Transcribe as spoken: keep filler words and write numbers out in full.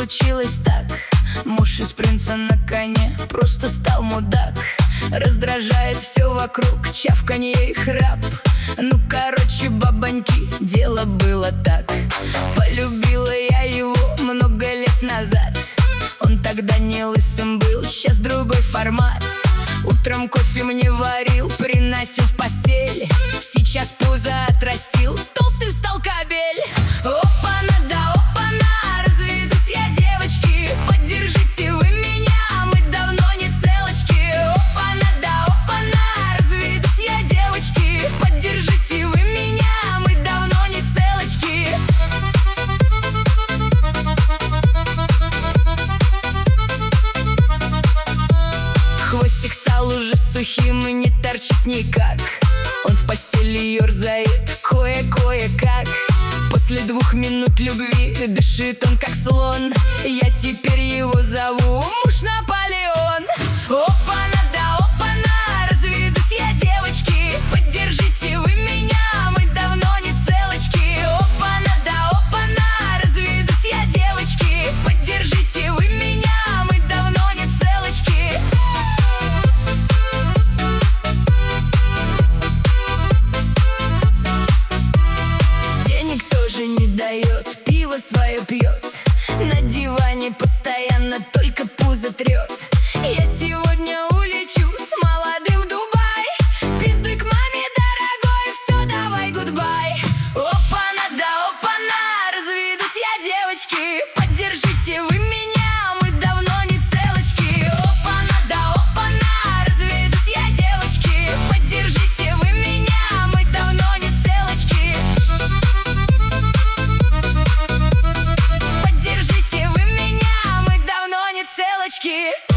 получилось так. Муж из принца на коне просто стал мудак. Раздражает все вокруг, чавканье и храп. Ну короче, бабоньки, дело было так. Полюбила я его много лет назад. Он тогда не лысым был, сейчас другой формат. Утром кофе мне варил, приносил в постель. Сейчас пузо отрастил, толстым стал кабель. Опа-на, да опа-на, разведусь я, девочки. Поддержите вы меня, мы давно не целочки. Опа-на, да опа-на, разведусь я, девочки. Поддержите вы меня, мы давно не целочки. Хвостик стал уже сухим и не торчит никак. Он в постели ерзает кое-кое-как. После двух минут любви дышит он как слон. Я теперь его зову муж Наполеон. Опа-на, да опа-на, разведусь я, девочки. Поддержите вы меня, мы давно не целочки. Опа-на, да опа-на, разведусь я, девочки. Поддержите вы меня, мы давно не целочки. Денег тоже не дает, пиво свое пьет. На диване постоянно только пузо трет. Я сегодня улечу с молодым в Дубай. Пиздуй к маме, дорогой, все, давай, гудбай. Опа-на, да опа-на, разведусь я, девочки. Поддержите вы меня, мы давно не целочки. Опа-на, да опа-на, разведусь я, девочки. Поддержите вы меня, мы давно не целочки. Поддержите вы меня, мы давно не целочки.